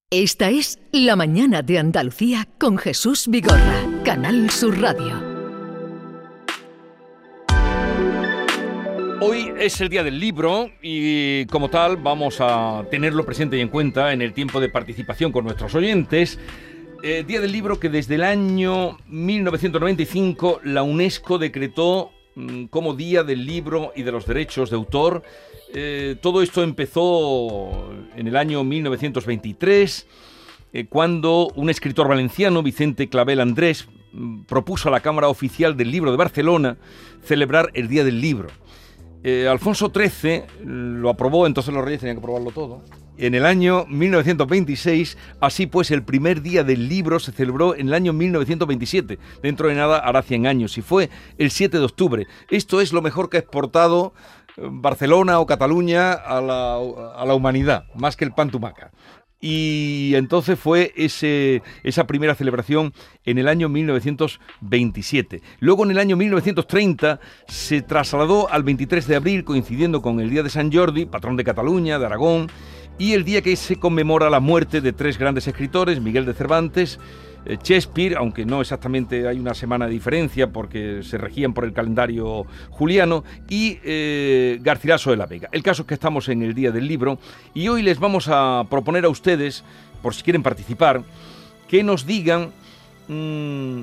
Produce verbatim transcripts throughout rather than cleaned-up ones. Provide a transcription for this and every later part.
Esta es La Mañana de Andalucía con Jesús Vigorra, Canal Sur Radio. Hoy es el Día del Libro y, como tal, vamos a tenerlo presente y en cuenta en el tiempo de participación con nuestros oyentes. Eh, Día del Libro que desde el año mil novecientos noventa y cinco la UNESCO decretó mmm, como Día del Libro y de los Derechos de Autor. Eh, todo esto empezó en el año mil novecientos veintitrés, eh, cuando un escritor valenciano, Vicente Clavel Andrés, mmm, propuso a la Cámara Oficial del Libro de Barcelona celebrar el Día del Libro. Eh, Alfonso trece lo aprobó, entonces los reyes tenían que aprobarlo todo. En el año mil novecientos veintiséis, así pues, el primer Día del Libro se celebró en el año mil novecientos veintisiete. Dentro de nada hará cien años, y fue el siete de octubre. Esto es lo mejor que ha exportado Barcelona o Cataluña a la, a la humanidad, más que el pan tumaca. Y entonces fue ese, esa primera celebración en el año mil novecientos veintisiete. Luego, en el año mil novecientos treinta, se trasladó al veintitrés de abril, coincidiendo con el Día de San Jordi, patrón de Cataluña, de Aragón, y el día que se conmemora la muerte de tres grandes escritores, Miguel de Cervantes, eh, Shakespeare, aunque no exactamente hay una semana de diferencia porque se regían por el calendario juliano, y eh, Garcilaso de la Vega. El caso es que estamos en el Día del Libro y hoy les vamos a proponer a ustedes, por si quieren participar, que nos digan, mmm,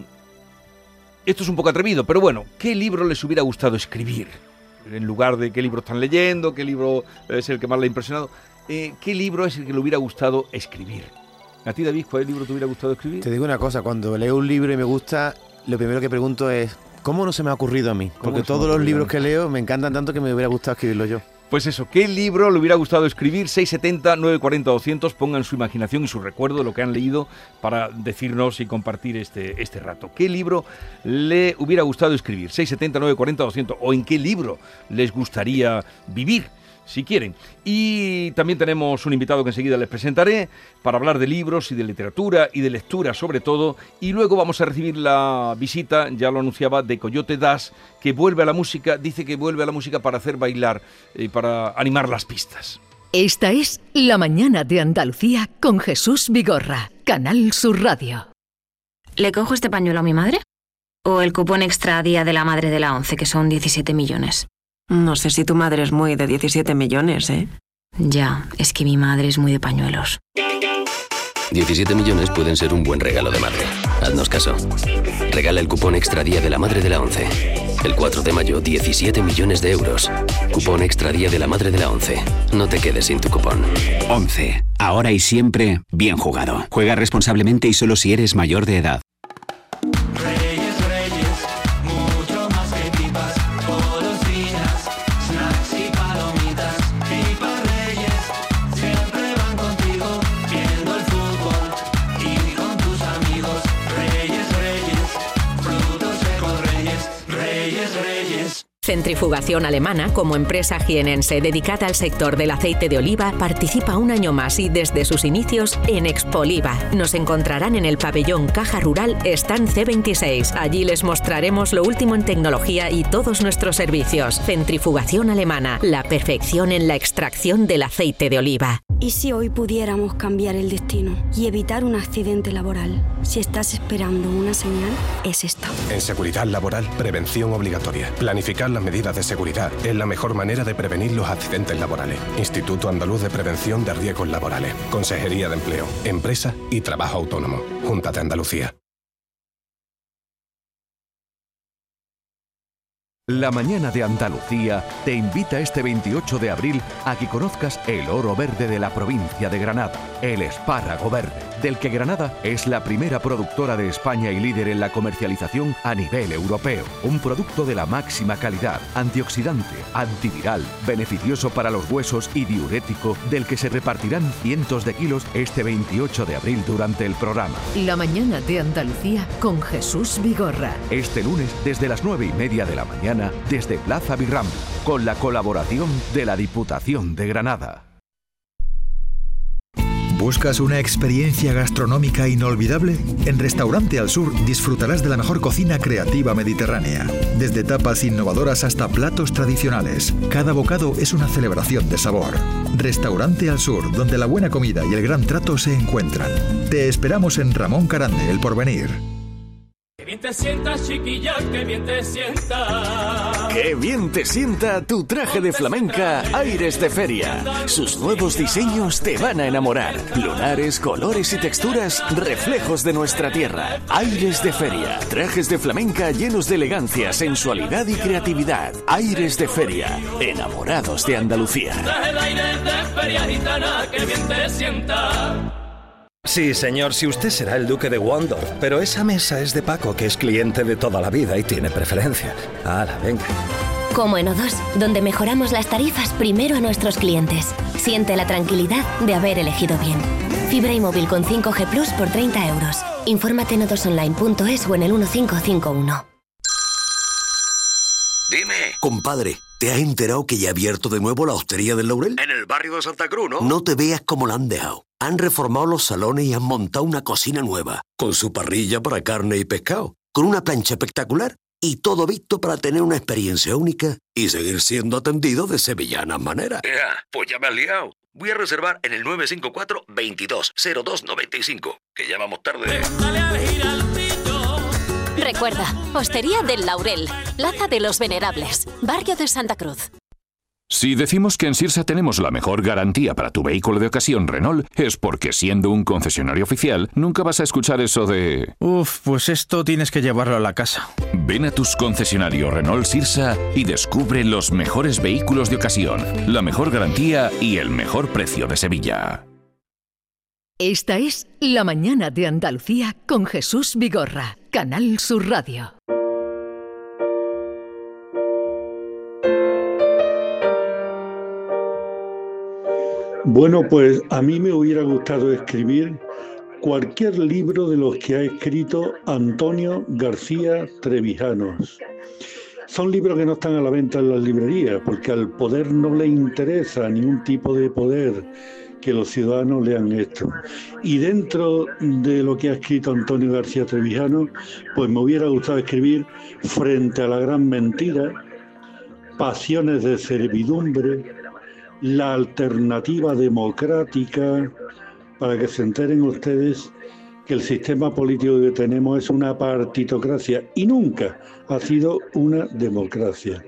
esto es un poco atrevido, pero bueno, ¿qué libro les hubiera gustado escribir? En lugar de qué libro están leyendo, qué libro es el que más le ha impresionado, eh, ¿qué libro es el que le hubiera gustado escribir? ¿A ti, David, cuál libro te hubiera gustado escribir? Te digo una cosa, cuando leo un libro y me gusta, lo primero que pregunto es ¿cómo no se me ha ocurrido a mí? Porque todos los libros que leo me encantan tanto que me hubiera gustado escribirlo yo. Pues eso, ¿qué libro le hubiera gustado escribir? seis setenta, nueve cuarenta, doscientos, pongan su imaginación y su recuerdo de lo que han leído para decirnos y compartir este, este rato. ¿Qué libro le hubiera gustado escribir? seis setenta, nueve cuarenta, doscientos. ¿O en qué libro les gustaría vivir, si quieren? Y también tenemos un invitado que enseguida les presentaré para hablar de libros y de literatura y de lectura sobre todo. Y luego vamos a recibir la visita, ya lo anunciaba, de Coyote Das, que vuelve a la música, dice que vuelve a la música para hacer bailar y para animar las pistas. Esta es La Mañana de Andalucía con Jesús Vigorra, Canal Sur Radio. ¿Le cojo este pañuelo a mi madre? ¿O el cupón extra día de la madre de la once, que son diecisiete millones? No sé si tu madre es muy de diecisiete millones, ¿eh? Ya, es que mi madre es muy de pañuelos. diecisiete millones pueden ser un buen regalo de madre. Haznos caso. Regala el cupón extra día de la madre de la once. El cuatro de mayo, diecisiete millones de euros. Cupón extra día de la madre de la once. No te quedes sin tu cupón. once. Ahora y siempre, bien jugado. Juega responsablemente y solo si eres mayor de edad. Centrifugación Alemana, como empresa jienense dedicada al sector del aceite de oliva, participa un año más y desde sus inicios en Expoliva. Nos encontrarán en el pabellón Caja Rural Stand C veintiséis. Allí les mostraremos lo último en tecnología y todos nuestros servicios. Centrifugación Alemana, la perfección en la extracción del aceite de oliva. ¿Y si hoy pudiéramos cambiar el destino y evitar un accidente laboral? Si estás esperando una señal, es esta. En Seguridad Laboral, prevención obligatoria. Planificar las medidas de seguridad es la mejor manera de prevenir los accidentes laborales. Instituto Andaluz de Prevención de Riesgos Laborales. Consejería de Empleo, Empresa y Trabajo Autónomo. Junta de Andalucía. La Mañana de Andalucía te invita este veintiocho de abril a que conozcas el oro verde de la provincia de Granada, el espárrago verde, del que Granada es la primera productora de España y líder en la comercialización a nivel europeo. Un producto de la máxima calidad, antioxidante, antiviral, beneficioso para los huesos y diurético, del que se repartirán cientos de kilos este veintiocho de abril durante el programa. La Mañana de Andalucía con Jesús Vigorra. Este lunes desde las nueve y media de la mañana desde Plaza Birrambla, con la colaboración de la Diputación de Granada. ¿Buscas una experiencia gastronómica inolvidable? En Restaurante Al Sur disfrutarás de la mejor cocina creativa mediterránea. Desde tapas innovadoras hasta platos tradicionales, cada bocado es una celebración de sabor. Restaurante Al Sur, donde la buena comida y el gran trato se encuentran. Te esperamos en Ramón Carande, El Porvenir. ¡Qué bien te sientas, chiquilla! ¡Qué bien te sientas! ¡Qué bien te sienta tu traje de flamenca Aires de Feria! Sus nuevos diseños te van a enamorar. Lunares, colores y texturas, reflejos de nuestra tierra. Aires de Feria. Trajes de flamenca llenos de elegancia, sensualidad y creatividad. Aires de Feria. Enamorados de Andalucía. Traje de aires de feria gitana, ¡qué bien te sienta! Sí, señor, si usted será el duque de Wondorf, pero esa mesa es de Paco, que es cliente de toda la vida y tiene preferencia. ¡Hala, venga! Como en O dos, donde mejoramos las tarifas primero a nuestros clientes. Siente la tranquilidad de haber elegido bien. Fibra y móvil con cinco G Plus por treinta euros. Infórmate en o dos online punto es o en el uno cinco cinco uno. Dime. Compadre, ¿te has enterado que ya ha abierto de nuevo la Hostería del Laurel? En el barrio de Santa Cruz, ¿no? No te veas como la han dejado. Han reformado los salones y han montado una cocina nueva, con su parrilla para carne y pescado, con una plancha espectacular y todo visto para tener una experiencia única y seguir siendo atendido de sevillanas maneras. Ya, pues ya me has liado. Voy a reservar en el nueve cinco cuatro, veintidós, cero dos noventa y cinco, que ya vamos tarde. Recuerda, Hostería del Laurel, Plaza de los Venerables, barrio de Santa Cruz. Si decimos que en Sirsa tenemos la mejor garantía para tu vehículo de ocasión Renault, es porque siendo un concesionario oficial, nunca vas a escuchar eso de... Uf, pues esto tienes que llevarlo a la casa. Ven a tus concesionarios Renault Sirsa y descubre los mejores vehículos de ocasión, la mejor garantía y el mejor precio de Sevilla. Esta es La Mañana de Andalucía con Jesús Vigorra, Canal Sur Radio. Bueno, pues a mí me hubiera gustado escribir cualquier libro de los que ha escrito Antonio García Trevijanos. Son libros que no están a la venta en las librerías, porque al poder no le interesa ningún tipo de poder que los ciudadanos lean esto. Y dentro de lo que ha escrito Antonio García Trevijanos, pues me hubiera gustado escribir Frente a la gran mentira, Pasiones de servidumbre, La alternativa democrática, para que se enteren ustedes que el sistema político que tenemos es una partitocracia y nunca ha sido una democracia.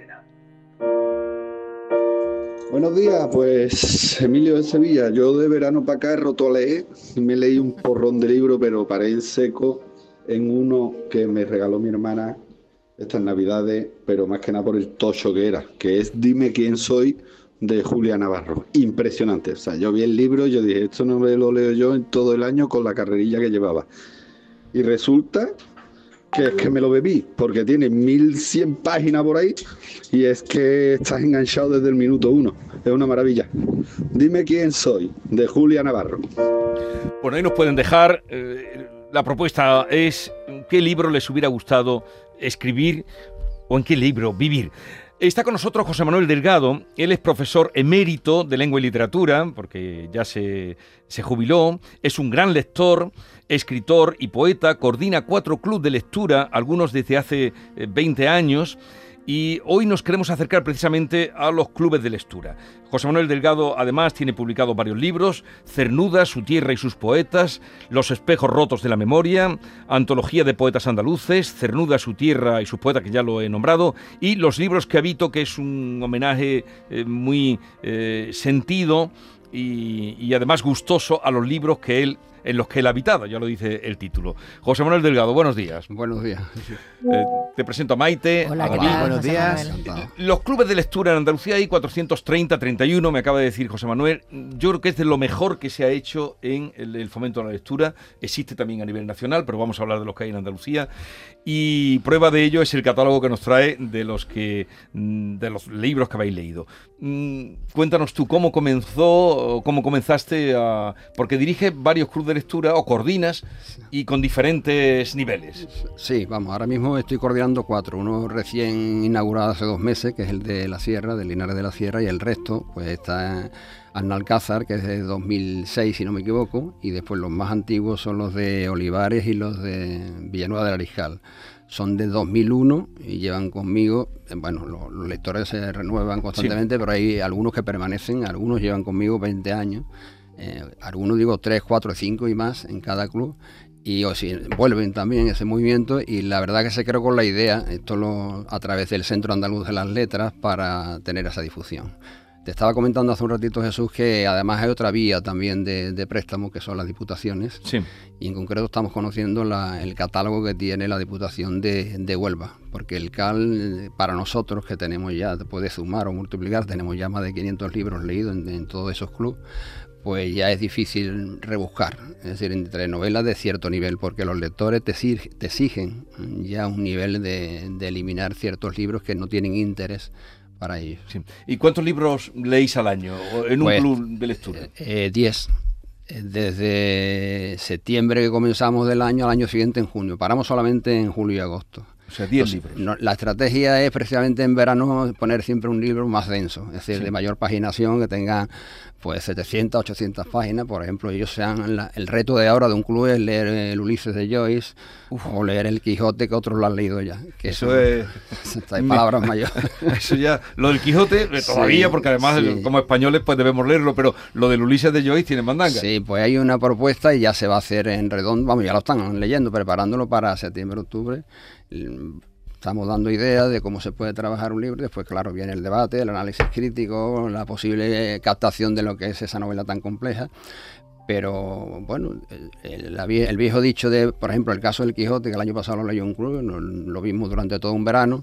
Buenos días, pues Emilio de Sevilla. Yo de verano para acá he roto a leer, me leí un porrón de libros, pero paré en seco en uno que me regaló mi hermana estas navidades, pero más que nada por el tocho que era, que es Dime quién soy, de Julia Navarro. Impresionante. O sea, yo vi el libro y yo dije, esto no me lo leo yo en todo el año con la carrerilla que llevaba. Y resulta que es que me lo bebí, porque tiene mil cien páginas por ahí y es que estás enganchado desde el minuto uno. Es una maravilla. Dime quién soy, de Julia Navarro. Bueno, ahí nos pueden dejar. Eh, la propuesta es qué libro les hubiera gustado escribir o en qué libro vivir. Está con nosotros José Manuel Delgado. Él es profesor emérito de Lengua y Literatura, porque ya se, se jubiló. Es un gran lector, escritor y poeta. Coordina cuatro clubes de lectura, algunos desde hace veinte años. Y hoy nos queremos acercar precisamente a los clubes de lectura. José Manuel Delgado, además, tiene publicado varios libros: Cernuda, Su tierra y sus poetas, Los espejos rotos de la memoria, Antología de poetas andaluces, Cernuda, su tierra y sus poetas, que ya lo he nombrado, y Los libros que habito, que es un homenaje eh, muy eh, sentido y, y además gustoso a los libros que él en los que él habitaba, ya lo dice el título. José Manuel Delgado, buenos días. Buenos días. Eh, te presento a Maite. Hola, a ¿qué David. tal? Buenos días. Encantado. Los clubes de lectura en Andalucía hay cuatrocientos treinta, treinta y uno, me acaba de decir José Manuel. Yo creo que es de lo mejor que se ha hecho en el, el fomento de la lectura. Existe también a nivel nacional, pero vamos a hablar de los que hay en Andalucía. Y prueba de ello es el catálogo que nos trae de los que de los libros que habéis leído. Cuéntanos tú cómo comenzó, cómo comenzaste a... Porque dirige varios clubes de lectura, o coordinas, y con diferentes niveles. Sí, vamos, ahora mismo estoy coordinando cuatro. Uno recién inaugurado hace dos meses, que es el de la Sierra, de Linares de la Sierra, y el resto, pues está Analcázar, que es de dos mil seis, si no me equivoco, y después los más antiguos son los de Olivares y los de Villanueva del Ariscal. Son de dos mil uno y llevan conmigo, bueno, los, los lectores se renuevan constantemente, sí. Pero hay algunos que permanecen, algunos llevan conmigo veinte años, eh, algunos digo tres, cuatro, cinco y más en cada club, y o si vuelven también ese movimiento, y la verdad que se creó con la idea, esto lo, a través del Centro Andaluz de las Letras, para tener esa difusión. Te estaba comentando hace un ratito, Jesús, que además hay otra vía también de, de préstamo, que son las diputaciones. Sí. Y en concreto estamos conociendo la, el catálogo que tiene la Diputación de, de Huelva, porque el C A L, para nosotros que tenemos ya, después de sumar o multiplicar, tenemos ya más de quinientos libros leídos en, en todos esos clubes, pues ya es difícil rebuscar, es decir, entre novelas de cierto nivel, porque los lectores te, te exigen ya un nivel de, de eliminar ciertos libros que no tienen interés para ellos. Sí. ¿Y cuántos libros leéis al año en un pues, club de lectura? Eh, diez. Desde septiembre que comenzamos del año al año siguiente en junio. Paramos solamente en julio y agosto. O sea, diez libros. No, la estrategia es precisamente en verano poner siempre un libro más denso, es decir, sí. de mayor paginación, que tenga pues setecientas, ochocientas páginas, por ejemplo. Ellos sean la, el reto de ahora de un club es leer el Ulises de Joyce. Uf. O leer el Quijote, que otros lo han leído ya. Que eso, eso es... Hay palabras mayores. Eso ya, lo del Quijote todavía, sí, porque además sí. como españoles pues debemos leerlo, pero lo del Ulises de Joyce tiene mandanga. Sí, pues hay una propuesta y ya se va a hacer en redondo, vamos, ya lo están leyendo, preparándolo para septiembre, octubre. Estamos dando ideas de cómo se puede trabajar un libro, después claro viene el debate, el análisis crítico, la posible captación de lo que es esa novela tan compleja. Pero bueno, el, el, el viejo dicho de, por ejemplo, el caso del Quijote, que el año pasado lo leyó un club, lo, lo vimos durante todo un verano,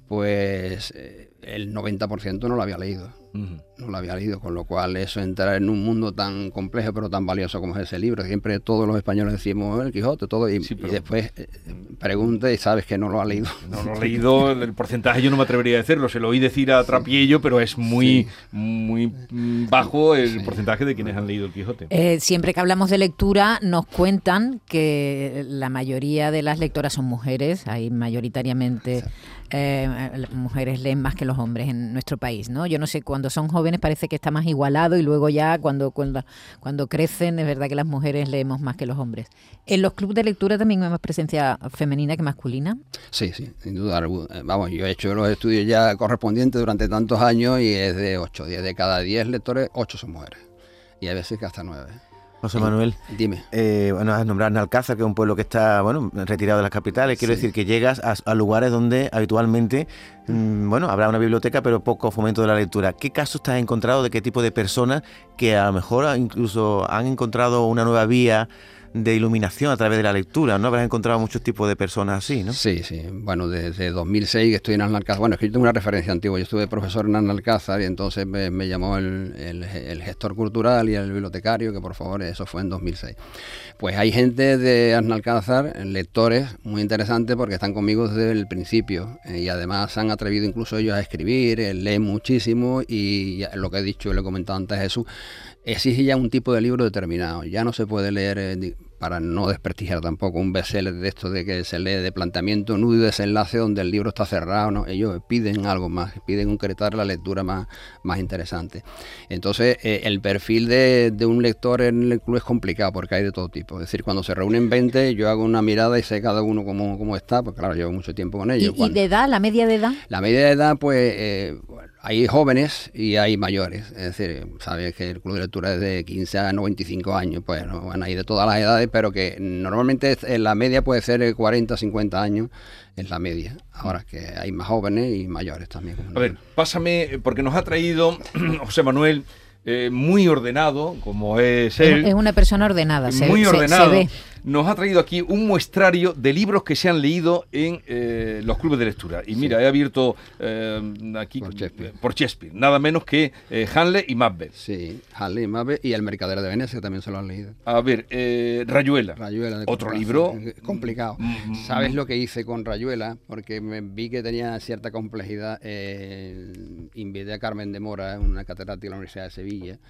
pues el noventa por ciento no lo había leído. Uh-huh. No lo había leído, con lo cual eso, entrar en un mundo tan complejo pero tan valioso como es ese libro. Siempre todos los españoles decimos el Quijote, todo, y, sí, pero... y después eh, pregunta y sabes que no lo ha leído. No lo ha leído, el porcentaje yo no me atrevería a decirlo, se lo oí decir a trapiello, pero es muy, sí. muy bajo el sí. porcentaje de quienes han leído el Quijote. Eh, siempre que hablamos de lectura nos cuentan que la mayoría de las lectoras son mujeres, hay mayoritariamente eh, mujeres leen más que los hombres en nuestro país, ¿no? Yo no sé, cuando son jóvenes parece que está más igualado y luego ya cuando, cuando, cuando crecen es verdad que las mujeres leemos más que los hombres. ¿En los clubes de lectura también hay más presencia femenina que masculina? Sí, sí, sin duda. Vamos, yo he hecho los estudios ya correspondientes durante tantos años y es de ocho, diez de cada diez lectores, ocho son mujeres. Y hay veces que hasta nueve. José Manuel, dime. Eh, bueno, has nombrado Analcázar, que es un pueblo que está, bueno, retirado de las capitales. Quiero sí. decir que llegas a, a lugares donde habitualmente, mmm, bueno, habrá una biblioteca, pero poco fomento de la lectura. ¿Qué casos te has encontrado de qué tipo de personas que a lo mejor incluso han encontrado una nueva vía de iluminación a través de la lectura, ¿no? Habrás encontrado muchos tipos de personas así, ¿no? Sí, sí. Bueno, desde dos mil seis que estoy en Analcázar. Bueno, es que yo tengo una referencia antigua. Yo estuve profesor en Analcázar y entonces me, me llamó el, el, el gestor cultural y el bibliotecario, que por favor, eso fue en dos mil seis. Pues hay gente de Analcázar, lectores, muy interesantes porque están conmigo desde el principio eh, y además se han atrevido incluso ellos a escribir, eh, leen muchísimo y ya, lo que he dicho, lo he comentado antes a Jesús, exige ya un tipo de libro determinado. Ya no se puede leer, eh, para no desprestigiar tampoco, un bestseller de esto de que se lee de planteamiento, nudo y desenlace donde el libro está cerrado, ¿no? Ellos piden algo más, piden concretar la lectura más, más interesante. Entonces, eh, el perfil de, de un lector en el club es complicado porque hay de todo tipo. Es decir, cuando se reúnen veinte, yo hago una mirada y sé cada uno cómo, cómo está, porque claro, llevo mucho tiempo con ellos. ¿Y, cuando... ¿Y de edad, la media de edad? La media de edad, pues... Eh, hay jóvenes y hay mayores, es decir, sabes que el club de lectura es de quince a noventa y cinco años, pues no van a ir de todas las edades, pero que normalmente en la media puede ser cuarenta, cincuenta años, es la media. Ahora que hay más jóvenes y mayores también. A ver, pásame, porque nos ha traído José Manuel, eh, muy ordenado, como es él. Es una persona ordenada, se, muy ordenado. Se, se ve. Nos ha traído aquí un muestrario de libros que se han leído en eh, los clubes de lectura. Y mira, sí. he abierto eh, aquí por Shakespeare. por Shakespeare, nada menos que eh, Hamlet y Macbeth. Sí, Hamlet y Macbeth y El Mercader de Venecia también se lo han leído. A ver, eh, Rayuela. Rayuela de Otro libro. Complicado. Mm, ¿Sabes mm, lo que hice con Rayuela? Porque me vi que tenía cierta complejidad. Eh, invité a Carmen de Mora, una catedrática de la Universidad de Sevilla,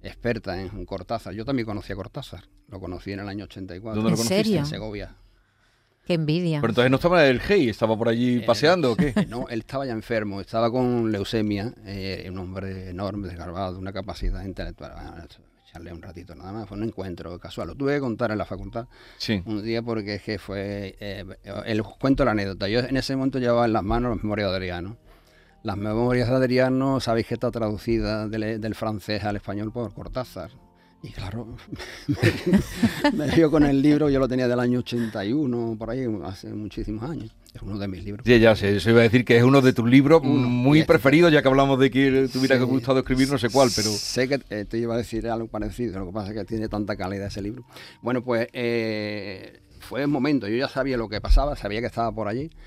experta en Cortázar. Yo también conocí a Cortázar, lo conocí en el año ochenta y cuatro. ¿Dónde lo conociste? ¿En serio? En Segovia. Qué envidia. Pero entonces no estaba en el G I, estaba por allí paseando, ¿o qué? No, él estaba ya enfermo, estaba con leucemia, eh, un hombre enorme, desgarbado, de una capacidad intelectual. Bueno, echarle un ratito nada más, fue un encuentro casual. Lo tuve que contar en la facultad sí. un día porque es que fue... Eh, el, cuento la anécdota. Yo en ese momento llevaba en las manos las memorias de Adriano. Las memorias de Adriano, sabéis que está traducida del, del francés al español por Cortázar. Y claro, me, me dio con el libro, yo lo tenía del año ochenta y uno, por ahí, hace muchísimos años. Es uno de mis libros. Sí, ya sé, eso iba a decir que es uno de tus libros uno, muy este, preferidos, ya que hablamos de que te hubiera sí, gustado escribir no sé cuál, pero... Sé que eh, te iba a decir algo parecido, lo que pasa es que tiene tanta calidad ese libro. Bueno, pues eh, fue el momento, yo ya sabía lo que pasaba, sabía que estaba por allí.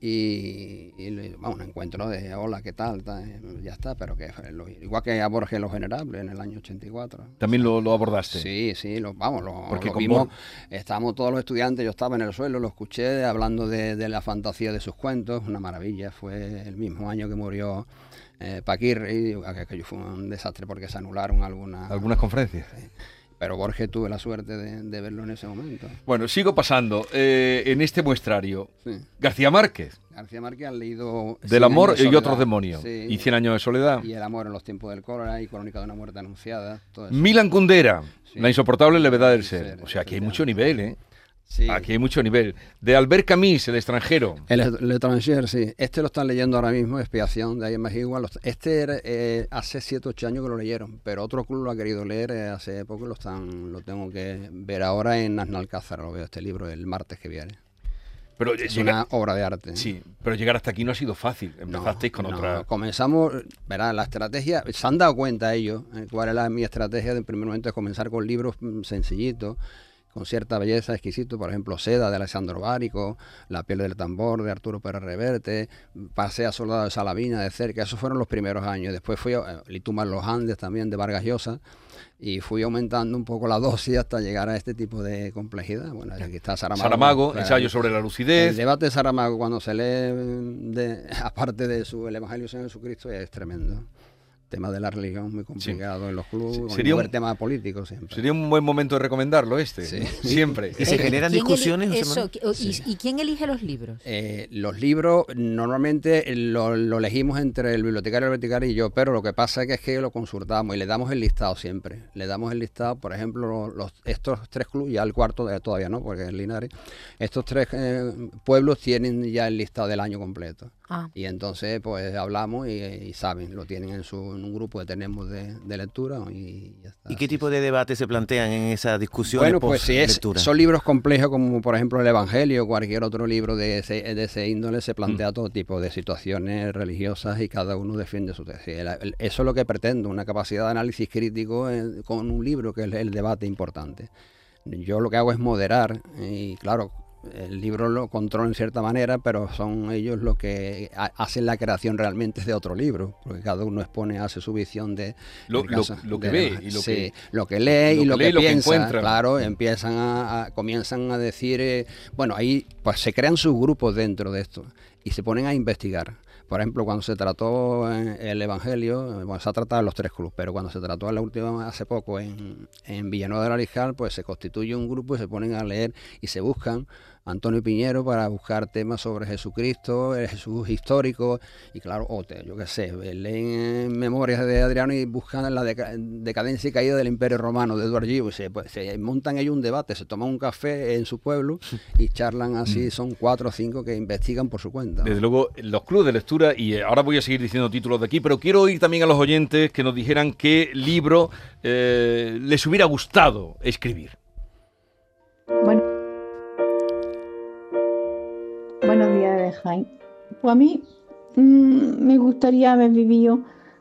Y, y bueno, un encuentro de hola, ¿qué tal? tal ya está, pero que lo, igual que a Borges Los Venerables en el año ochenta y cuatro. ¿También lo, lo abordaste? Sí, sí, lo, vamos, lo, Porque lo vimos, estábamos todos los estudiantes, yo estaba en el suelo, lo escuché hablando de, de la fantasía de sus cuentos, una maravilla, fue el mismo año que murió eh, Paquirri, aquello fue un desastre porque se anularon algunas... Algunas conferencias. Sí. Pero Borges tuve la suerte de, de verlo en ese momento. Bueno, sigo pasando. Eh, en este muestrario, sí. García Márquez. García Márquez ha leído... Del amor de y otros demonios. Sí. Y Cien años de soledad. Y El amor en los tiempos del cólera y Crónica de una muerte anunciada. Todo eso. Milan Kundera, sí. La insoportable levedad del ser. ser o sea, aquí hay mucho nivel, ¿eh? Sí. Aquí hay mucho nivel. De Albert Camus, El extranjero. El L'étranger, sí. Este lo están leyendo ahora mismo, Expiación, de Ayem Igual. Este era, eh, hace siete ocho años que lo leyeron, pero otro club lo ha querido leer eh, hace poco, lo están lo tengo que ver ahora en Asnalcázar, lo veo este libro el martes que viene. Pero es llega, una obra de arte. Sí, pero llegar hasta aquí no ha sido fácil. Empezasteis no, con no, otra... Comenzamos, verá, la estrategia, se han dado cuenta ellos, eh, cuál era mi estrategia de primer momento, es comenzar con libros sencillitos, con cierta belleza, exquisito, por ejemplo, Seda de Alessandro Bárico, La piel del tambor de Arturo Pérez Reverte, pasé a Soldado de Salavina de cerca, esos fueron los primeros años. Después fui a Litumar los Andes también de Vargas Llosa y fui aumentando un poco la dosis hasta llegar a este tipo de complejidad. Bueno, aquí está Saramago. Saramago, claro, ensayo sobre la lucidez. El debate de Saramago cuando se lee, de, aparte de su El Evangelio de Jesucristo, es tremendo. Tema de la religión muy complicado sí. en los clubes, sí. sería un tema político siempre. Sería un buen momento de recomendarlo este, sí. siempre. Y se generan discusiones. Eso, ¿y, sí. ¿Y quién elige los libros? Eh, los libros normalmente lo, lo elegimos entre el bibliotecario, el bibliotecario y yo, pero lo que pasa es que, es que lo consultamos y le damos el listado siempre. Le damos el listado, por ejemplo, los, estos tres clubes, ya el cuarto de, todavía no, porque es Linares, estos tres eh, pueblos tienen ya el listado del año completo. Ah. Y entonces pues hablamos y, y saben, lo tienen en, su, en un grupo que tenemos de, de lectura y ya está. ¿Y qué tipo de debate se plantean en esa discusión? Bueno, pues si es, son libros complejos como por ejemplo el Evangelio o cualquier otro libro de ese, de ese índole, se plantea mm. todo tipo de situaciones religiosas y cada uno defiende su tesis. Eso es lo que pretendo, una capacidad de análisis crítico en, con un libro que es el debate importante. Yo lo que hago es moderar y claro, el libro lo controla en cierta manera, pero son ellos los que hacen la creación realmente de otro libro, porque cada uno expone, hace su visión de lo, lo, lo que de, ve y lo, sí, que, lo que lee lo y lo que, que, lee, piensa, lo que claro, empiezan a, a comienzan a decir, eh, bueno, ahí pues se crean sus grupos dentro de esto y se ponen a investigar. Por ejemplo, cuando se trató el Evangelio, bueno, se ha tratado en los tres clubes, pero cuando se trató en la última, hace poco, en, en Villanueva del Alijal, pues se constituye un grupo y se ponen a leer y se buscan Antonio Piñero para buscar temas sobre Jesucristo, el Jesús histórico, y claro, o te, yo qué sé, leen memorias de Adriano y buscan la deca decadencia y caída del Imperio Romano de Eduard Gio, y se, pues, se montan ellos un debate, se toman un café en su pueblo y charlan así, son cuatro o cinco que investigan por su cuenta. Desde luego, los clubes de lectura, y ahora voy a seguir diciendo títulos de aquí, pero quiero oír también a los oyentes que nos dijeran qué libro eh, les hubiera gustado escribir. Bueno. Buenos días, Jaime. Pues a mí mmm, me gustaría haber vivido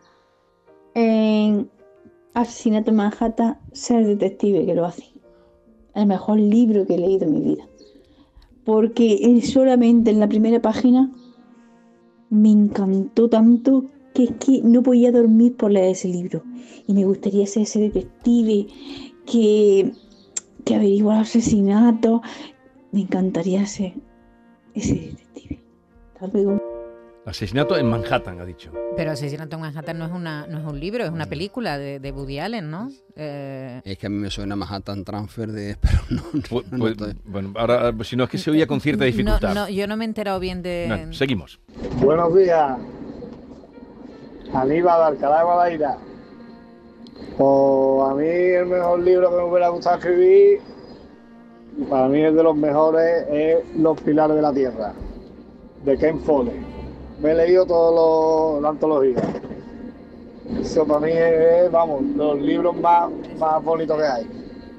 en Asesinato en Manhattan, ser detective, que lo hace. El mejor libro que he leído en mi vida. Porque solamente en la primera página me encantó tanto que es que no podía dormir por leer ese libro. Y me gustaría ser ese detective que, que averigua los asesinatos. Me encantaría ser ese detective. Hasta luego. Asesinato en Manhattan, ha dicho. Pero Asesinato en Manhattan no es una no es un libro, es una película de, de Woody Allen, ¿no? Eh... Es que a mí me suena Manhattan Transfer de... Pero no, no, pues, no, pues, no bueno, ahora, si no es que se oía con cierta dificultad. No, no, yo no me he enterado bien de... No, seguimos. Buenos días. Aníbal de Alcalá de Guadaira. Pues a mí el mejor libro que me hubiera gustado escribir, para mí es de los mejores, es Los Pilares de la Tierra, de Ken Follett. Me he leído toda la antología. Eso para mí es, vamos, los libros más, más bonitos que hay.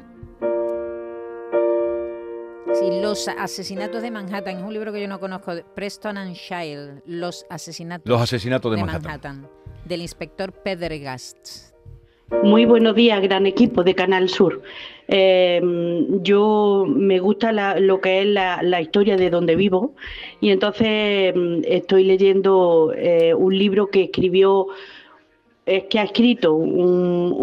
Sí, Los Asesinatos de Manhattan, es un libro que yo no conozco, de Preston and Child, Los Asesinatos, Los asesinatos de, de Manhattan. Manhattan, del inspector Pendergast. Muy buenos días, gran equipo de Canal Sur. Eh, yo me gusta la, lo que es la, la historia de donde vivo y entonces estoy leyendo eh, un libro que escribió, es que ha escrito un,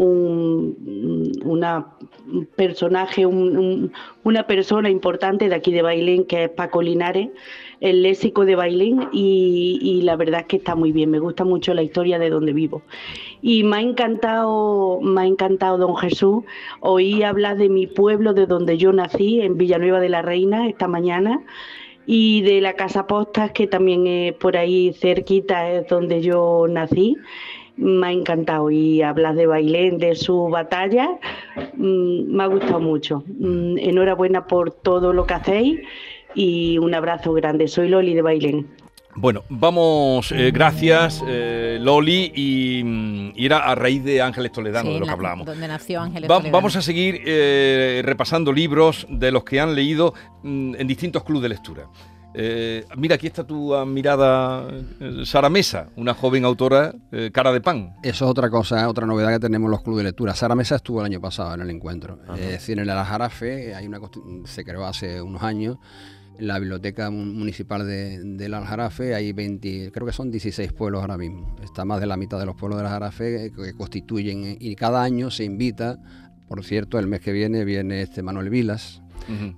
un una un personaje, un, un, una persona importante de aquí de Bailén, que es Paco Linares, el léxico de Bailén, y, y la verdad es que está muy bien, me gusta mucho la historia de donde vivo. Y me ha encantado, me ha encantado, don Jesús, oí hablar de mi pueblo, de donde yo nací, en Villanueva de la Reina, esta mañana, y de la Casa Postas, que también es por ahí cerquita, es donde yo nací. Me ha encantado, y hablas de Bailén, de su batalla, mmm, me ha gustado mucho. Mm, enhorabuena por todo lo que hacéis y un abrazo grande. Soy Loli de Bailén. Bueno, vamos, eh, gracias eh, Loli, y, y era a raíz de Ángeles Toledano, Sí, de lo que la- hablábamos. donde nació Ángeles Va- Toledano. Vamos a seguir eh, repasando libros de los que han leído mm, en distintos clubes de lectura. Eh, mira, aquí está tu admirada eh, Sara Mesa, una joven autora, eh, cara de pan. Eso es otra cosa, otra novedad que tenemos en los clubes de lectura. Sara Mesa estuvo el año pasado en el encuentro. Ajá. Es decir, en el Aljarafe, hay una costu- se creó hace unos años, en la biblioteca mun- municipal de, del Aljarafe, hay veinte, creo que son dieciséis pueblos ahora mismo. Está más de la mitad de los pueblos del Aljarafe que, que constituyen, y cada año se invita, por cierto, el mes que viene viene este Manuel Vilas, Ujú.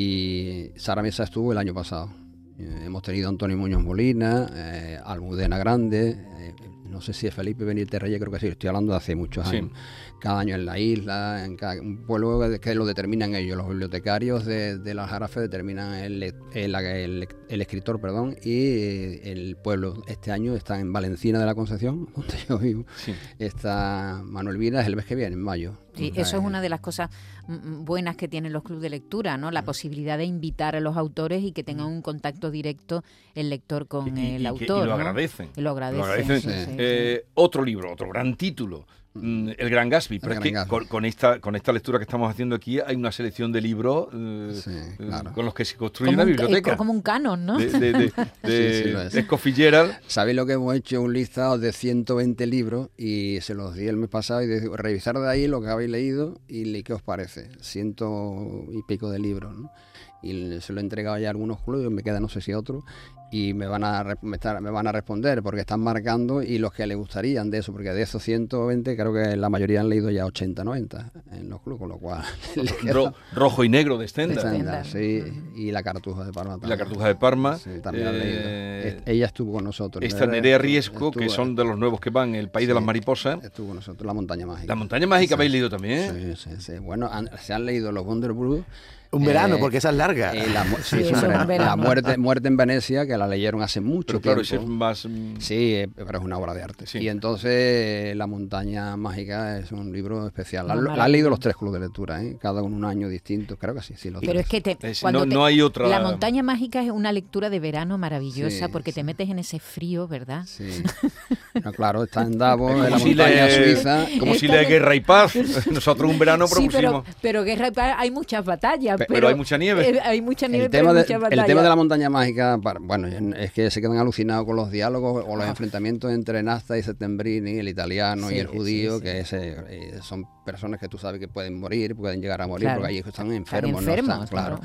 y Sara Mesa estuvo el año pasado. Eh, hemos tenido a Antonio Muñoz Molina, eh, Almudena Grande, eh, no sé si es Felipe Benítez Reyes, creo que sí, estoy hablando de hace muchos Sí. años. Cada año en la isla, en cada un pueblo que lo determinan ellos, los bibliotecarios de, de la Jarafe determinan el, el, el, el escritor, perdón, y el pueblo. Este año está en Valencina de la Concepción, donde yo vivo. Sí. Está Manuel Vilas el mes que viene, en mayo. Sí, O sea, eso es una de las cosas mm, buenas que tienen los clubes de lectura, ¿no? La posibilidad de invitar a los autores y que tengan un contacto directo el lector con Y- el y que- autor. y lo ¿no? agradecen. Y lo agradecen. Lo agradecen. sí, sí, sí. Eh, otro libro, otro gran título, mm, El Gran Gatsby. Pero El es Gran que Gatsby. con, con esta, con esta lectura que estamos haciendo aquí hay una selección de libros eh, eh, claro. con los que se construye Como una un, biblioteca. es como un canon, ¿no? De, de, de, de- Sí, sí, lo es. de Scott Fitzgerald. ¿Sabéis lo que hemos hecho? Un listado de ciento veinte libros y se los di el mes pasado y de, revisar de ahí lo que habéis leído y le- qué os parece. Ciento y pico de libros, ¿no? Y se lo he entregado ya a algunos clubes, me queda no sé si otro, y me van a re- me, estar- me van a responder porque están marcando y los que les gustarían de eso, porque de esos ciento veinte creo que la mayoría han leído ya ochenta, noventa en los clubes, con lo cual... les queda- Ro- rojo y negro de Stendhal. Stendhal, sí, y la Cartuja de Parma Y también. la Cartuja de Parma. Sí, también la han leído. Eh, Est- Ella estuvo con nosotros. Esta Nerea Riesco, que Estuvo- son de los nuevos que van, El País de las Sí, Mariposas. Estuvo con nosotros, La Montaña Mágica. La Montaña Mágica Sí. habéis leído también. Sí, sí, sí. Bueno, han- se han leído los Wonder Brew. Un verano, porque esa es larga. eh, la, mu- sí, Sí, es eso un es verano. un verano. La muerte, muerte en Venecia, que la leyeron hace mucho Pero claro, tiempo. ese es más... mm, Sí, eh, pero es una obra de arte. Sí. Y entonces La Montaña Mágica es un libro especial. La, Una la han maravilla. leído los tres clubes de lectura, ¿eh? Cada uno un año distinto. Creo que sí, sí, los Pero tres. es que te, Es- cuando no- te- no hay otra- La Montaña Mágica es una lectura de verano maravillosa Sí, porque te sí. metes en ese frío, ¿verdad? Sí. No, claro, está en Davos, como en la si montaña lee- suiza. Como si Esta lee de- Guerra y Paz. Nosotros un verano Sí, pero, propusimos... pero Guerra y Paz hay muchas batallas. Pe- Pero, pero hay mucha nieve. eh, hay mucha nieve, El pero tema, hay de, muchas el batallas. tema de la montaña mágica, para- bueno, es que se quedan alucinados con los diálogos o los enfrentamientos entre Nasta y Settembrini, el italiano Sí, y el judío, sí, sí. que es, eh, eh, son personas que tú sabes que pueden morir, pueden llegar a morir, Claro. porque ahí están enfermos. enfermos, ¿no? Están- claro. claro.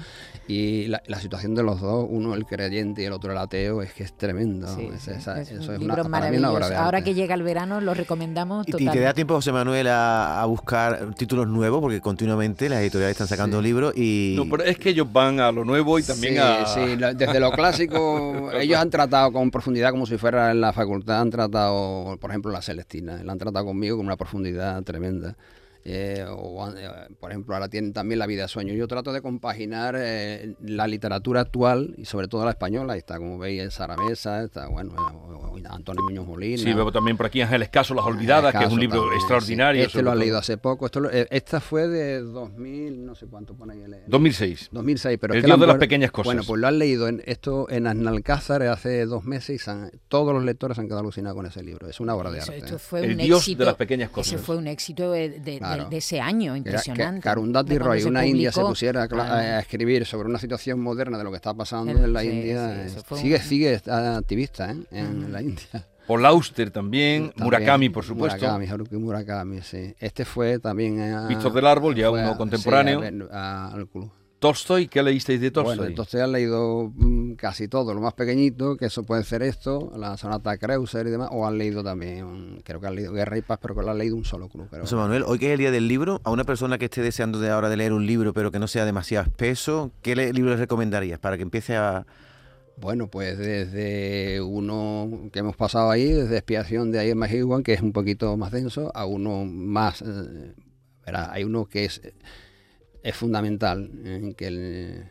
Y la, la situación de los dos, uno el creyente y el otro el ateo, es que es tremendo. Sí, es, sí, esa, es eso un es libro una, para mí una obra de arte. Ahora que llega el verano lo recomendamos ¿Y totalmente. te da tiempo, José Manuel, a, a buscar títulos nuevos? Porque continuamente las editoriales están sacando Sí. libros y... No, pero es que ellos van a lo nuevo y también sí, a... Sí, la- desde lo clásico, ellos han tratado con profundidad como si fuera en la facultad, han tratado, por ejemplo, la Celestina, la han tratado conmigo con una profundidad tremenda. Eh, o, eh, por ejemplo, ahora tienen también La vida de sueño. Yo trato de compaginar eh, la literatura actual y sobre todo la española. Ahí está, como veis, Sara Mesa, está, bueno, o, o Antonio Muñoz Molina. Sí, veo también por aquí Ángeles Caso, Las Olvidadas, que es un libro también, extraordinario. sí. Este sobre lo has todo. leído hace poco. Esto lo- eh, esta fue de dos mil, no sé cuánto pone ahí. el- dos mil seis. dos mil seis, pero El es que Dios la han de las pu- pequeñas cosas. Bueno, pues lo han leído en esto en Analcázar hace dos meses y se han- todos los lectores han quedado alucinados con ese libro. Es una obra de Eso- arte. esto ¿eh? fue El un Dios éxito, de las pequeñas cosas. Ese fue un éxito de, de- Claro. de- de ese año, Era impresionante. Que Arundhati De cuando Roy, se una india, se publicó. pusiera a, cla- Ah. a escribir sobre una situación moderna de lo que está pasando El- en la sí, India. sí, eh, eso fue sigue, un- sigue está activista ¿eh? en la India. Paul Auster también, También, Murakami, por supuesto. Murakami, Haruki Murakami, sí. Este fue también... a- Víctor del Árbol, ya fue uno a- contemporáneo. sí, a ver, a- al club. Tolstoy, ¿qué leísteis de Tolstoy? Bueno, entonces has leído mm, casi todo, lo más pequeñito, que eso puede ser esto, la sonata Kreuzer y demás, o has leído también, mm, creo que has leído Guerra y Paz, pero que lo has leído un solo club. Pero, José Manuel, hoy que es el día del libro, a una persona que esté deseando de ahora de leer un libro, pero que no sea demasiado espeso, ¿qué le- libro le recomendarías para que empiece a...? Bueno, pues desde uno que hemos pasado ahí, desde Expiación de Ayer Mahigwan, que es un poquito más denso, a uno más, eh, verá, hay uno que es, es fundamental, en que el,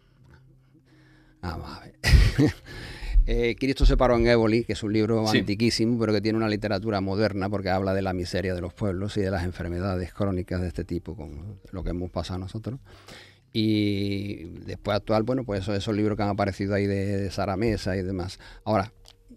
vamos a ver. Eh, Cristo se paró en Éboli, que es un libro Sí. antiquísimo, pero que tiene una literatura moderna porque habla de la miseria de los pueblos y de las enfermedades crónicas de este tipo, con lo que hemos pasado nosotros. Y después actual, bueno, pues esos, esos libros que han aparecido ahí de, de Sara Mesa y demás. Ahora,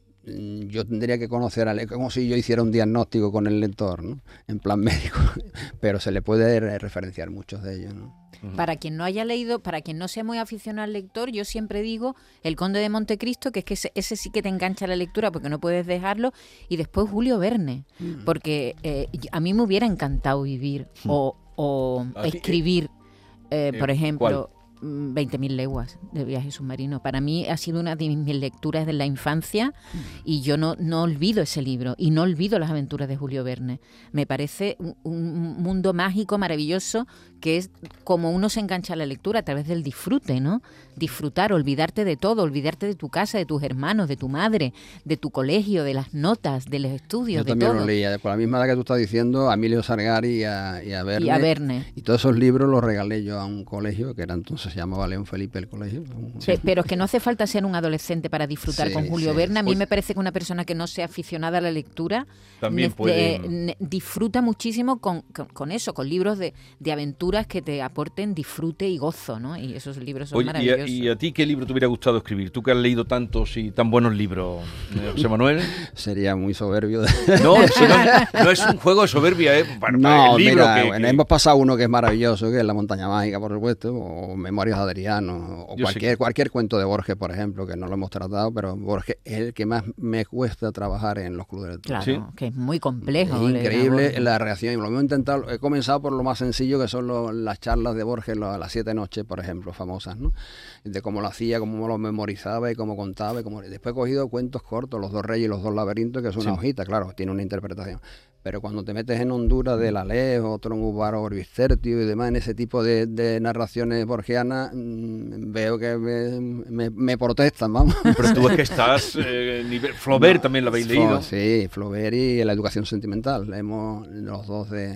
mm, yo tendría que conocer, al, como si yo hiciera un diagnóstico con el lector, ¿no? En plan médico, pero se le puede re- referenciar muchos de ellos, ¿no? Para quien no haya leído, para quien no sea muy aficionado al lector, yo siempre digo El Conde de Montecristo, que es que ese, ese sí que te engancha la lectura porque no puedes dejarlo, y después Julio Verne, Mm. porque eh, a mí me hubiera encantado vivir o, o ¿A ti, eh, escribir, eh, por eh, ejemplo, mm, veinte mil leguas de viaje submarino. Para mí ha sido una de mis lecturas de la infancia y yo no, no olvido ese libro y no olvido las aventuras de Julio Verne. Me parece un, un mundo mágico, maravilloso, que es como uno se engancha a la lectura a través del disfrute, ¿no? Disfrutar, olvidarte de todo, olvidarte de tu casa, de tus hermanos, de tu madre, de tu colegio, de las notas, de los estudios, Yo de también todo. lo leía, por la misma edad que tú estás diciendo, a Emilio Sargari y a, y a Verne. Y a Verne. Y todos esos libros los regalé yo a un colegio, que era entonces se llamaba León Felipe el colegio. Pe- Pero es que no hace falta ser un adolescente para disfrutar Sí, con Julio sí. Verne. A mí Pues- me parece que una persona que no sea aficionada a la lectura También ne- puede- de- ne- disfruta muchísimo con, con- con eso, con libros de, de aventuras que te aporten disfrute y gozo, ¿no? Y esos libros son Oye, y, maravillosos. a, y a ti qué libro te hubiera gustado escribir? Tú que has leído tantos y tan buenos libros, eh, José Manuel. Sería muy soberbio. No, si no, no es un juego de soberbia, ¿eh? Para, para No, el libro mira, que, bueno, que- hemos pasado uno que es maravilloso, que es La montaña mágica, por supuesto, o Memorias de Adriano, o Yo sé cualquier, que- cualquier cuento de Borges, por ejemplo, que no lo hemos tratado, pero Borges es el que más me cuesta trabajar en los clubes de lectura. Claro, que es muy complejo. Es leer a increíble Borges. la reacción. Y lo hemos intentado, he comenzado por lo más sencillo, que son lo- las charlas de Borges, lo- las siete noches, por ejemplo, famosas, ¿no? De cómo lo hacía, cómo lo memorizaba y cómo contaba. Y cómo... Después he cogido cuentos cortos, Los dos reyes y Los dos laberintos, que es una Sí. hojita, claro, tiene una interpretación. Pero cuando te metes en Honduras de la Alejo, Tronubaro, Orbistertio y demás, en ese tipo de, de narraciones borgianas, mmm, veo que me, me, me protestan, vamos. Pero tú es que estás... Eh, nivel- Flaubert No, también lo habéis Flo- leído. Sí, Flaubert y La educación sentimental. Leemos los dos de...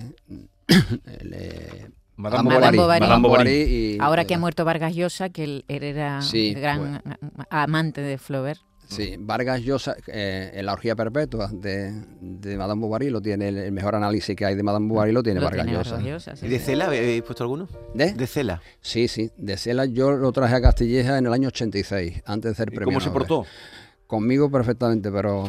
el, eh, Madame Madame Bovary. Madame Bovary y- Ahora que ha muerto Vargas Llosa, que él, él era Sí, gran amante de Flaubert. Sí, Vargas Llosa, eh, en La orgía perpetua de, de Madame Bovary, lo tiene el, el mejor análisis que hay de Madame Bovary, lo tiene Lo Vargas tiene Llosa. Vargas Llosa, sí, ¿Y de sí. Cela habéis puesto alguno? ¿De? De Cela. Sí, sí, de Cela yo lo traje a Castilleja en el año ochenta y seis, antes de ser ¿Y premio cómo se Nobel. portó? Conmigo perfectamente, pero...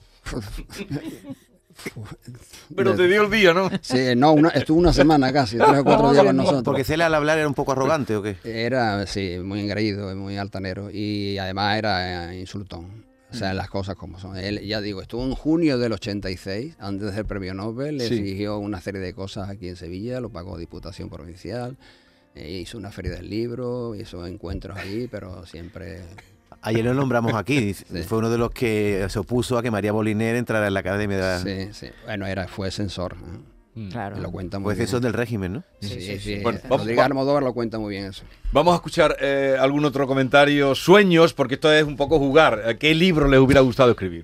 Pero te dio el día, ¿no? Sí, no, una, estuvo una semana casi, tres o cuatro días con nosotros. Porque Cela al hablar era un poco arrogante, ¿o qué? Era, sí, muy engreído, muy altanero y además era eh, insultón. O sea, las cosas como son. Él, ya digo, estuvo en junio del ochenta y seis, antes de ser premio Nobel, le Sí. exigió una serie de cosas aquí en Sevilla, lo pagó Diputación Provincial. Eh, hizo una feria del libro, hizo encuentros ahí, pero siempre... Ayer lo nombramos aquí, sí. Fue uno de los que se opuso a que María Moliner entrara en la Academia de la... Sí, sí. Bueno, era, fue censor. Claro. Lo cuenta muy pues bien. eso es del régimen, ¿no? Sí, sí, sí. sí. Bueno, Rodríguez Almodóvar lo cuenta muy bien eso. Vamos a escuchar eh, algún otro comentario. Sueños, porque esto es un poco jugar. ¿Qué libro les hubiera gustado escribir?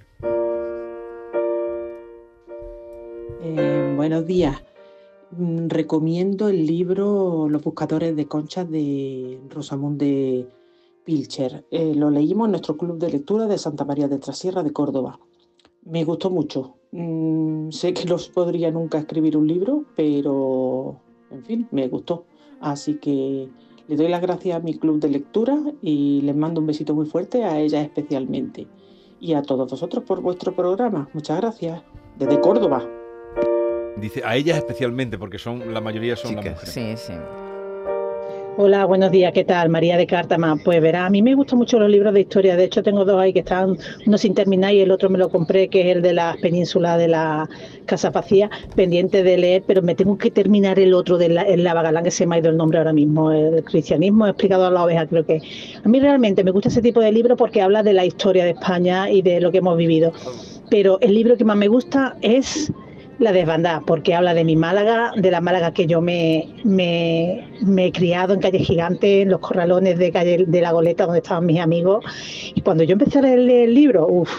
Eh, buenos días. Mm, recomiendo el libro Los buscadores de conchas de Rosamunde Pilcher. Eh, lo leímos en nuestro club de lectura de Santa María de Trasierra de Córdoba. Me gustó mucho. Mm, sé que no podría nunca escribir un libro, pero en fin, me gustó. Así que le doy las gracias a mi club de lectura y les mando un besito muy fuerte, a ella especialmente. Y a todos vosotros por vuestro programa. Muchas gracias. Desde Córdoba. Dice a ellas especialmente, porque son la mayoría son Chicas. las mujeres. Sí, sí. Hola, buenos días, ¿qué tal? María de Cártama. Pues verá, a mí me gustan mucho los libros de historia, de hecho tengo dos ahí que están, uno sin terminar y el otro me lo compré, que es el de las penínsulas de la Casa Vacía, pendiente de leer, pero me tengo que terminar el otro de la, el Lava Galán, que se me ha ido el nombre ahora mismo, el cristianismo explicado a la oveja, creo que. A mí realmente me gusta ese tipo de libro porque habla de la historia de España y de lo que hemos vivido, pero el libro que más me gusta es La Desbandada, porque habla de mi Málaga, de la Málaga que yo me, me, me he criado en Calle Gigante, en los corralones de Calle de la Goleta, donde estaban mis amigos. Y cuando yo empecé a leer el libro, uff,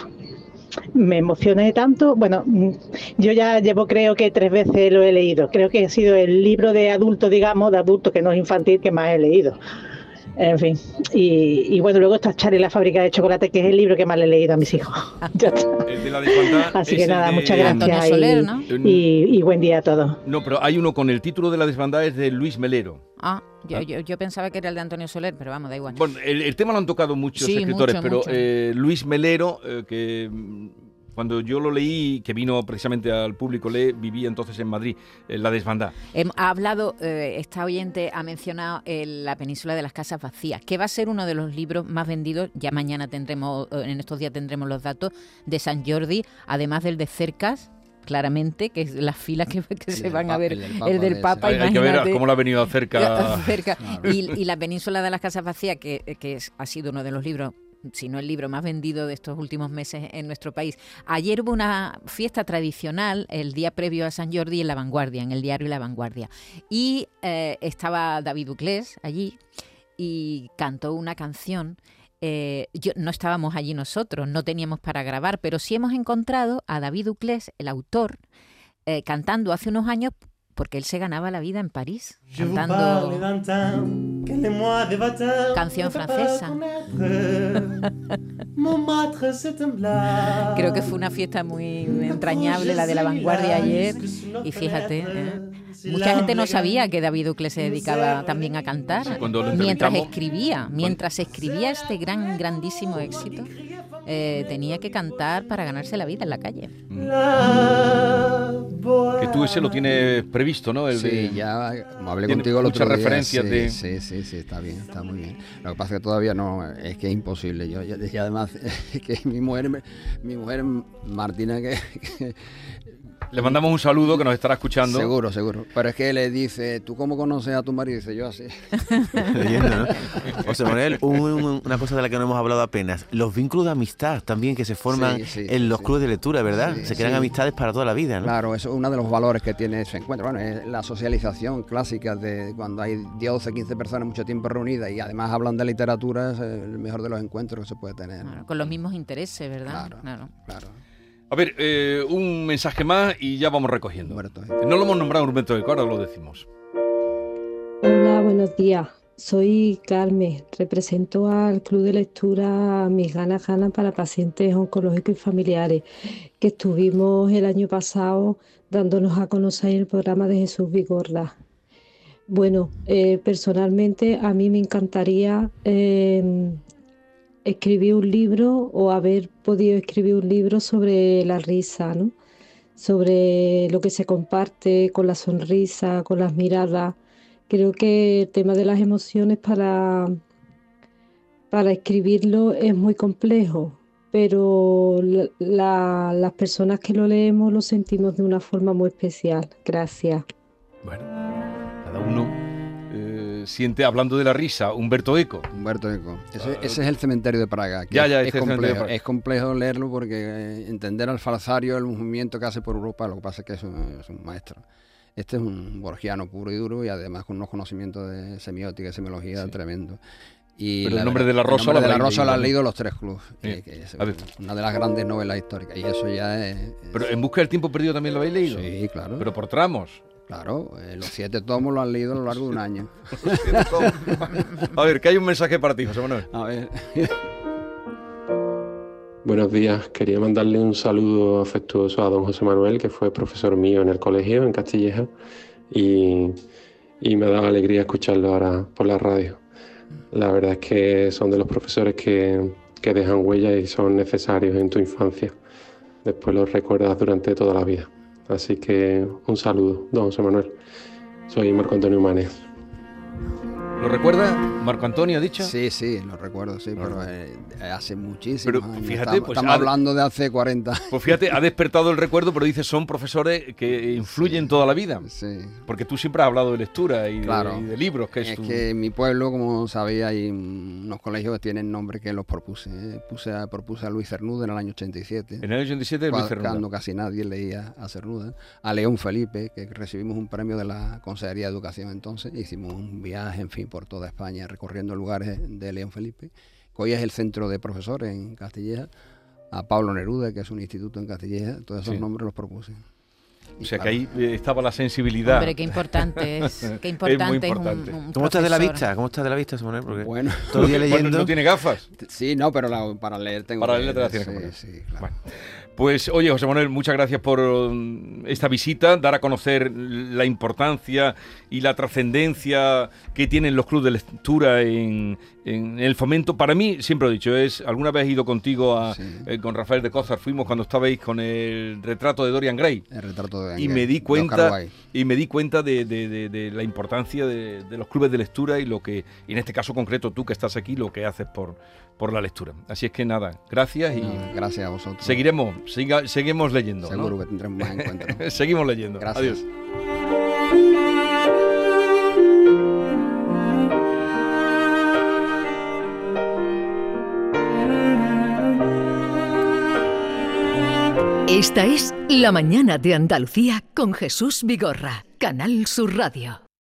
me emocioné tanto. Bueno, yo ya llevo, creo que tres veces lo he leído. Creo que ha sido el libro de adulto, digamos, de adulto que no es infantil, que más he leído. En fin, y, y bueno, luego está Charlie, la fábrica de chocolate, que es el libro que más le he leído a mis hijos. Ya está. El de la desbandada. Así que nada, de muchas gracias Antonio y, Soler, ¿no? y, y buen día a todos. No, pero hay uno con el título de La Desbandada, es de Luis Melero. Ah, yo, yo, yo pensaba que era el de Antonio Soler, pero vamos, da igual. Bueno, el, el tema lo han tocado muchos Sí, escritores, mucho, pero mucho. Eh, Luis Melero, eh, que mm, cuando yo lo leí, que vino precisamente al público, le vivía entonces en Madrid, eh, La Desbandada. Hem- Ha hablado, eh, esta oyente ha mencionado el- la península de las casas vacías, que va a ser uno de los libros más vendidos. Ya mañana tendremos, eh, en estos días tendremos los datos de Sant Jordi, además del de Cercas, claramente, que es las filas que, que se del van a Papa, ver, el del el, Papa, del de Papa, ese. Hay- hay que ver imagínate. cómo le ha venido cerca. cerca. Claro. Y, y la península de las casas vacías, que, que es- ha sido uno de los libros, si no el libro más vendido de estos últimos meses en nuestro país. Ayer hubo una fiesta tradicional, el día previo a Sant Jordi, en La Vanguardia, en el diario La Vanguardia. Y eh, estaba David Uclés allí y cantó una canción. Eh, yo, no estábamos allí nosotros, no teníamos para grabar, pero sí hemos encontrado a David Uclés, el autor, eh, cantando hace unos años, porque él se ganaba la vida en París, cantando canción francesa. Creo que fue una fiesta muy entrañable la de La Vanguardia ayer, y fíjate, ¿eh? Mucha gente no sabía que David Uclés se dedicaba también a cantar cuando lo mientras entrevistamos- escribía, mientras escribía este gran, grandísimo éxito. Eh, tenía que cantar para ganarse la vida en la calle. Que tú ese lo tienes previsto, ¿no? El Sí, de- ya, como hablé tiene contigo el otro muchas día, referencias sí, de... sí, sí, sí, está bien, está muy bien. Lo que pasa es que todavía no, es que es imposible. Yo, yo- y además, que mi mujer, mi mujer Martina, que, que Le mandamos un saludo, que nos estará escuchando. seguro, seguro. Pero es que le dice, ¿tú cómo conoces a tu marido? Dice, yo así. Leyenda, ¿no? José Manuel, un- un- una cosa de la que no hemos hablado apenas, los vínculos de amistad también que se forman Sí, sí, en los sí. clubes de lectura, ¿verdad? Sí, se crean sí. amistades para toda la vida, ¿no? Claro, eso es uno de los valores que tiene ese encuentro. Bueno, es la socialización clásica de cuando hay diez, doce, quince personas mucho tiempo reunidas y además hablan de literatura, es el mejor de los encuentros que se puede tener. Claro, con los mismos intereses, ¿verdad? Claro, claro. A ver, eh, un mensaje más y ya vamos recogiendo. No lo hemos nombrado en un momento de ahora lo decimos. Hola, buenos días. Soy Carmen, represento al Club de Lectura Mis Ganas Ganas para pacientes oncológicos y familiares, que estuvimos el año pasado dándonos a conocer en el programa de Jesús Vigorra. Bueno, eh, personalmente a mí me encantaría eh, escribir un libro o haber podido escribir un libro sobre la risa, ¿no? Sobre lo que se comparte con la sonrisa, con las miradas. Creo que el tema de las emociones para, para escribirlo es muy complejo, pero la- la- las personas que lo leemos lo sentimos de una forma muy especial. Gracias. Bueno, cada uno eh, siente, hablando de la risa, Humberto Eco. Humberto Eco. Ese, uh, ese es el cementerio de Praga. Que ya, ya, es, ese es, complejo, Praga. es complejo leerlo porque entender al falsario, el movimiento que hace por Europa, lo que pasa es que es un, es un maestro. Este es un borgiano puro y duro y además con unos conocimientos de semiótica y semiología sí. tremendo. Y Pero el nombre de la Rosa, el nombre lo, de la Rosa leído, lo han leído los tres clubs, sí. que, que es una de las grandes novelas históricas. Y eso ya es, es... Pero En busca del tiempo perdido también lo habéis leído. Sí, claro. Pero por tramos. Claro, eh, los siete tomos lo han leído a lo largo de un año. A ver, que hay un mensaje para ti, José Manuel. A ver. Buenos días, quería mandarle un saludo afectuoso a don José Manuel, que fue profesor mío en el colegio, en Castilleja, y, y me ha dado alegría escucharlo ahora por la radio. La verdad es que son de los profesores que, que dejan huella y son necesarios en tu infancia. Después los recuerdas durante toda la vida. Así que un saludo, don José Manuel. Soy Marco Antonio Manes. ¿Lo recuerda Marco Antonio, ha dicho? Sí, sí, lo recuerdo, sí, pero eh, hace muchísimos pero, años. Fíjate, estamos pues, estamos ha, hablando de hace cuarenta. Pues fíjate, ha despertado el recuerdo, pero dice, son profesores que influyen sí, toda la vida. Sí. Porque tú siempre has hablado de lectura y, claro, de, y de libros. Que es es tu... que en mi pueblo, como sabía, hay unos colegios que tienen nombre que los propuse. ¿eh? Puse a, propuse a Luis Cernuda en el año ochenta y siete. En el año ochenta y siete, Luis Cernuda. Cuando casi nadie leía a Cernuda. A León Felipe, que recibimos un premio de la Consejería de Educación entonces. Hicimos un viaje, en fin, por toda España, recorriendo lugares de León Felipe, que hoy es el centro de profesores en Castilleja, a Pablo Neruda, que es un instituto en Castilleja, todos esos sí. nombres los propuse. Y o sea claro, que ahí estaba la sensibilidad. Hombre, qué importante es, qué importante es muy importante. Es un, un ¿Cómo estás de la vista? ¿Cómo estás de la vista, Samuel? Porque bueno, todo el día leyendo. Bueno, ¿no tiene gafas? Sí, no, pero la, para leer tengo Para que leer te la sí, tienes que poner. Sí, claro. Bueno. Pues oye, José Manuel, muchas gracias por esta visita, dar a conocer la importancia y la trascendencia que tienen los clubes de lectura en, en el fomento. Para mí, siempre lo he dicho, es alguna vez he ido contigo a, sí. eh, con Rafael de Cózar, fuimos cuando estabais con el retrato de Dorian Gray. El retrato de Dorian y Gray. Me di cuenta, y me di cuenta de, de, de, de la importancia de, de los clubes de lectura y lo que, y en este caso concreto, tú que estás aquí, lo que haces por, por la lectura. Así es que nada, gracias y no, gracias a vosotros. Seguiremos, siga, seguimos leyendo. Seguro ¿no? que tendremos más encuentros. Seguimos leyendo. Gracias. Adiós. Esta es La Mañana de Andalucía con Jesús Vigorra, Canal Sur Radio.